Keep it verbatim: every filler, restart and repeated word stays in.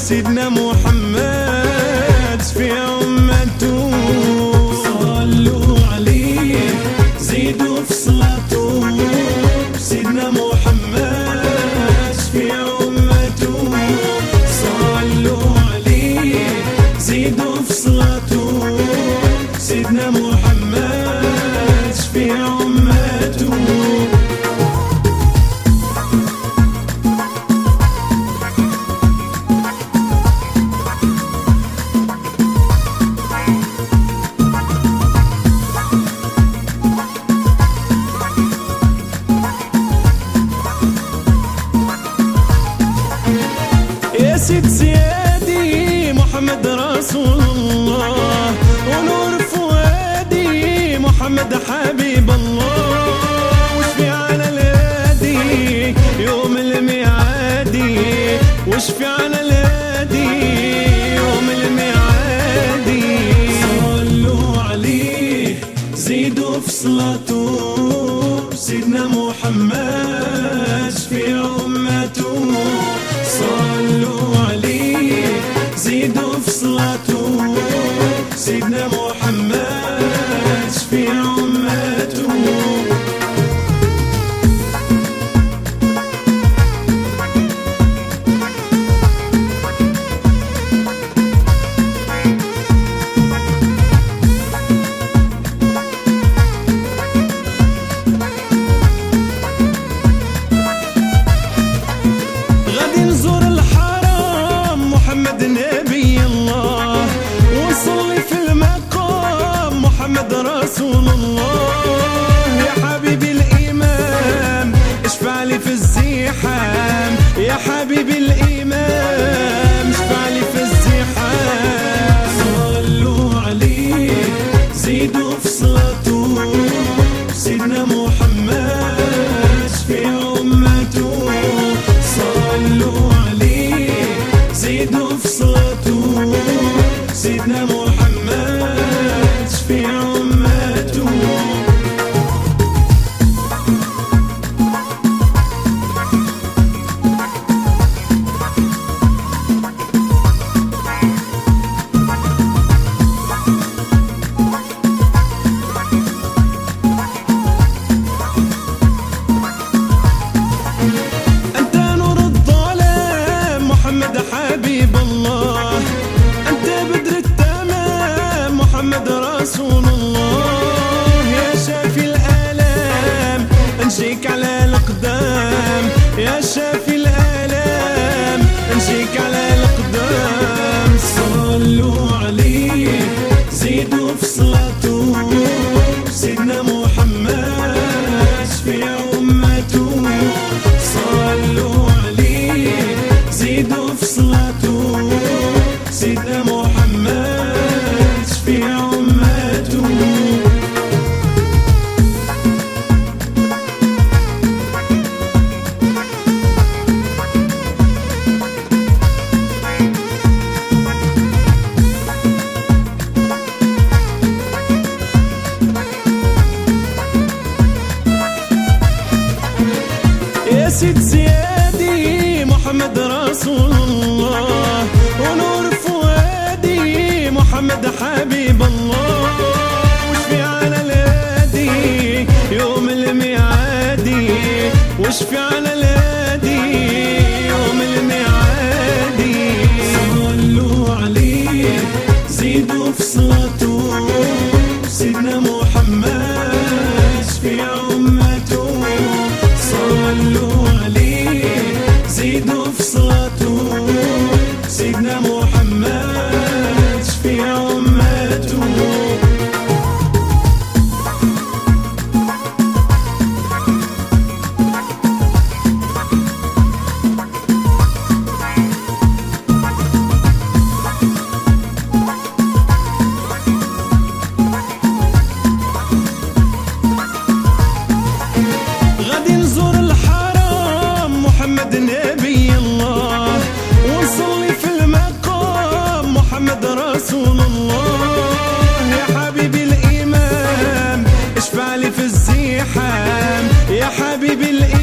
سيدنا محمد في أمته. صلوا عليه زيدوا في صلاته، سيدنا محمد في أمته. صلوا عليه زيدوا في صلاته، سيدنا محمد في أمته. سيد سيادي محمد رسول الله، ونور فؤادي محمد حبيب الله. وشفي على الهادي يوم الميعادي، وشفي على الهادي يوم الميعادي. صلوا عليه زيدوا في صلاته، سيدنا محمد في أمته. صلوا عليه زيدوا في صلاته، سيدنا محمد في أمته. غادي نزور الحرم محمد نبي الله، ونصلي في المقام محمد رسول الله. يا حبيبي الإمام اشفع لي في الزحام، يا حبيبي الإمام اشفع لي في الزحام. صلوا عليه زيدوا في صلاته، سيدنا محمد في أمته. صلوا عليه زيدوا في صلاته، سيدنا محمد في أمته. محمد حبيب الله، أنت بدر التمام محمد رسول الله. يا شافي الآلام نجيك على الأقدام، يا شافي الآلام نجيك على الأقدام. صلوا عليه زيدوا في صلاته، سيدنا محمد في أمته. صلوا عليه زيدوا في صلاته، سيدنا محمد في أمته. يا سيد سيادي محمد رسول الله، ونور فؤادي محمد حبيب الله. وشفي على الهادي يوم الميعادي، وشفي على الهادي يوم الميعادي. صلوا عليه زيدوا في صلاته، سيدنا محمد في أمته. صلوا عليه زيدوا في صلاته، سيدنا محمد في أمته. غادي نزور الحرم محمد نبي الله، ونصلي في المقام محمد رسول الله. يا حبيبي الإمام اشفع لي في الزحام، يا حبيبي الإمام